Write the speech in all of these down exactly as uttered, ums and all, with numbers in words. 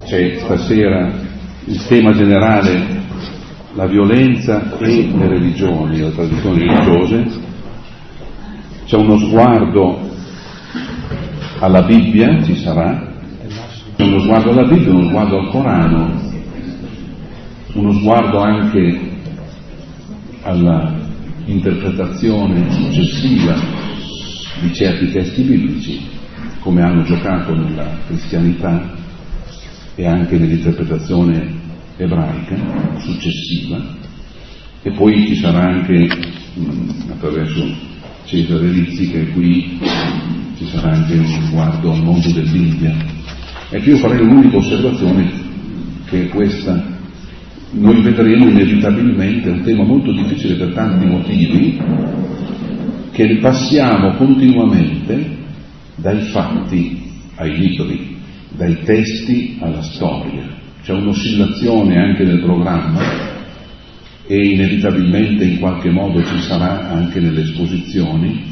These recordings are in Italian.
C'è stasera il tema generale, la violenza e le religioni, le tradizioni religiose. C'è uno sguardo alla Bibbia, ci sarà, c'è uno sguardo alla Bibbia, uno sguardo al Corano, uno sguardo anche alla interpretazione successiva di certi testi biblici, come hanno giocato nella cristianità e anche nell'interpretazione ebraica successiva. E poi ci sarà anche, mh, attraverso Cesare Rizzi, che qui ci sarà anche uno sguardo al mondo dell'India. Ecco, io farei un'unica osservazione, che è questa: noi vedremo inevitabilmente un tema molto difficile per tanti motivi, che passiamo continuamente dai fatti ai libri, dai testi alla storia. C'è un'oscillazione anche nel programma e inevitabilmente in qualche modo ci sarà anche nelle esposizioni.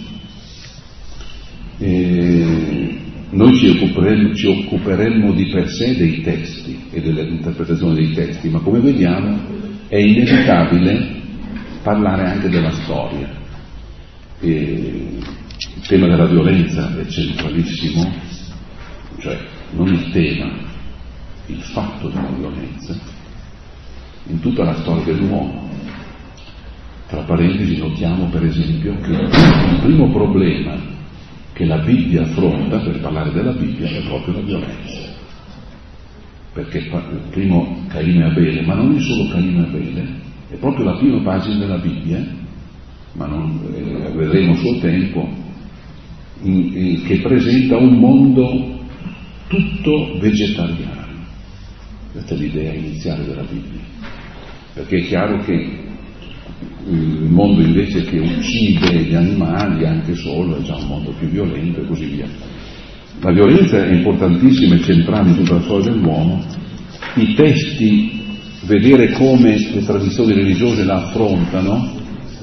E noi ci occuperemmo, ci occuperemmo di per sé dei testi e dell'interpretazione dei testi, ma come vediamo è inevitabile parlare anche della storia. E il tema della violenza è centralissimo, cioè non il tema, il fatto della violenza in tutta la storia dell'uomo. Tra parentesi notiamo per esempio che il primo problema che la Bibbia affronta, per parlare della Bibbia, è proprio la violenza, perché il primo Caino e Abele, ma non è solo Caino e Abele, è proprio la prima pagina della Bibbia, ma non, eh, vedremo a suo tempo, in, in, che presenta un mondo tutto vegetariano. Questa è l'idea iniziale della Bibbia, perché è chiaro che il mondo invece che uccide gli animali anche solo è già un mondo più violento e così via. La violenza è importantissima e centrale in tutta la storia dell'uomo. I testi, vedere come le tradizioni religiose la affrontano,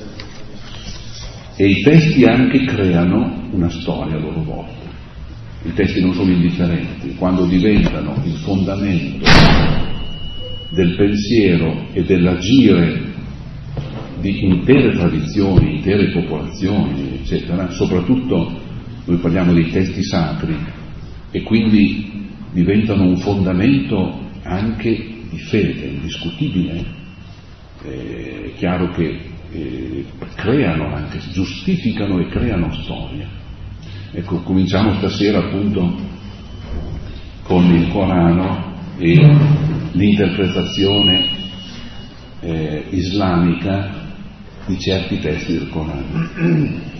e i testi anche creano una storia a loro volta. I testi non sono indifferenti, quando diventano il fondamento del pensiero e dell'agire di intere tradizioni, intere popolazioni, eccetera. Soprattutto noi parliamo dei testi sacri, e quindi diventano un fondamento anche di fede, indiscutibile. È chiaro che eh, creano anche, giustificano e creano storia. Ecco, cominciamo stasera appunto con il Corano e l'interpretazione eh, islamica di certi testi del Corano.